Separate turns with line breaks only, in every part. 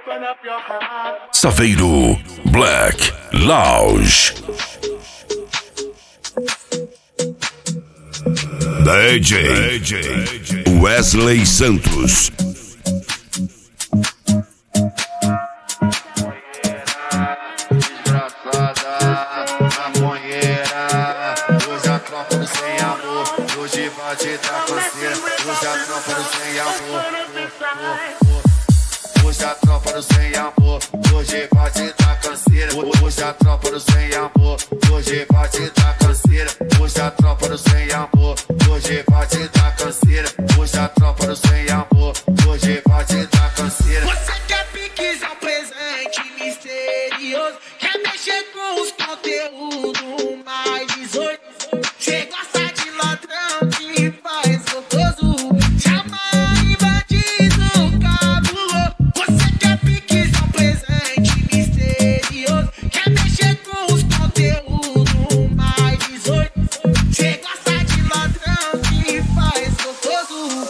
Saveiro Black Lounge. DJ Wesley Santos.
Hoje a tropa do sem amor. Hoje a tropa do sem amor. Hoje vai te dar canseira. Hoje a tropa do sem amor. Hoje vai te dar canseira. Hoje a tropa do sem amor. Hoje vai te dar canseira. Hoje a tropa do sem amor. Hoje vai te dar canseira.
Você quer piques ao presente misterioso? Quer mexer com os conteúdos mais 18? Você gosta de ladrão que faz gostoso? Chama bandido cabuloso. Você quer piques ao presente misterioso? Quer mexer com os conteúdos mais 18? Você gosta de ladrão que faz gostoso?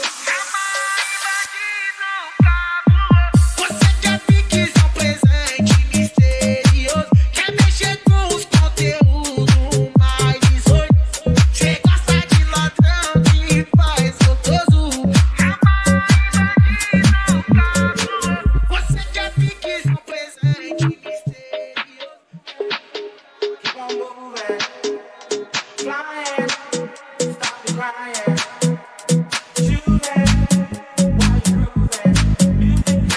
Você quer piques ao presente misterioso? Quer mexer com os conteúdos mais 18? Você gosta de ladrão que faz gostoso? Você quer piques ao presente misterioso? Keep on moving, flying, stop the crying, shooting while you're grooving.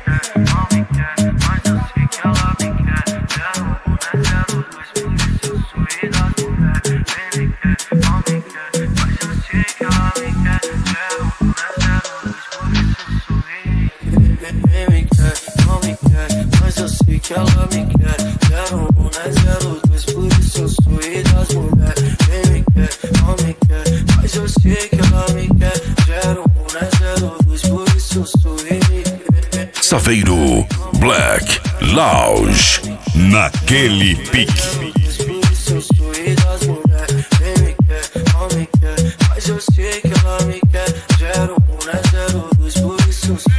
Mas eu sei que ela me quer. 01, né, 02, por isso eu sou rei das mulheres. Quem me quer, não me quer. Mas eu sei que ela me quer. 01, né, 02, por isso eu sou rei.
Saveiro Black Lounge. Naquele pique.
Por isso eu sou rei das mulheres. Quem me quer, não me quer. Mas eu sei que ela me quer. 01, né, 02, por isso eu sou